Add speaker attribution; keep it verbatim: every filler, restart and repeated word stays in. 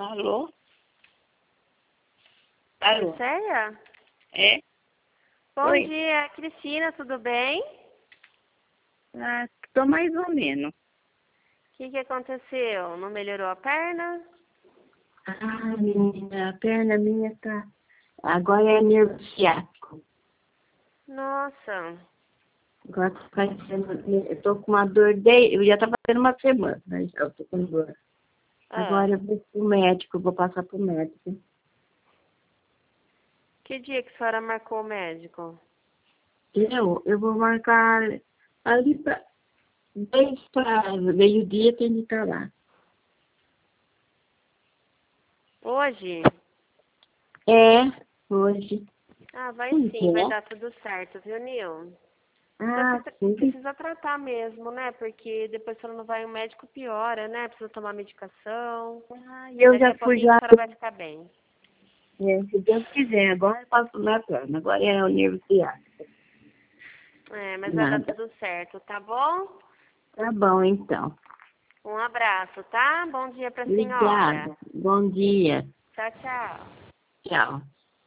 Speaker 1: Alô? Alô?
Speaker 2: Céia?
Speaker 1: É?
Speaker 2: Bom
Speaker 1: Oi.
Speaker 2: dia, Cristina, tudo bem?
Speaker 1: Ah, tô mais ou menos.
Speaker 2: O que, que aconteceu? Não melhorou a perna?
Speaker 1: Ah, menina, a perna minha tá... Agora é nervo ciático.
Speaker 2: Nossa,
Speaker 1: Agora tá parecendo... Eu tô com uma dor de... Eu já tá fazendo uma semana, mas eu tô com dor.
Speaker 2: ah,
Speaker 1: Agora eu vou pro médico, vou passar pro médico.
Speaker 2: que dia que a senhora marcou o médico?
Speaker 1: Eu, eu vou marcar ali pra... dez para meio-dia tem que estar lá.
Speaker 2: Hoje?
Speaker 1: É, hoje.
Speaker 2: Ah, vai
Speaker 1: Pois
Speaker 2: sim, vai
Speaker 1: é.
Speaker 2: dar tudo certo, viu, Nil? Só que
Speaker 1: Ah,
Speaker 2: tra-
Speaker 1: sim.
Speaker 2: precisa tratar mesmo, né? Porque depois se ela não vai, o médico piora, né? Precisa tomar medicação.
Speaker 1: Ah, eu
Speaker 2: Daqui
Speaker 1: já
Speaker 2: a
Speaker 1: fui
Speaker 2: pouquinho a
Speaker 1: já.
Speaker 2: senhora vai ficar bem.
Speaker 1: É, se Deus quiser, agora eu passo na perna, agora é o nervo ciático.
Speaker 2: É, mas vai dar
Speaker 1: Nada.
Speaker 2: tudo certo, tá bom?
Speaker 1: Tá bom, então.
Speaker 2: Um abraço, tá? Bom dia pra senhora.
Speaker 1: Obrigada. Bom dia.
Speaker 2: Tchau, tchau.
Speaker 1: Tchau.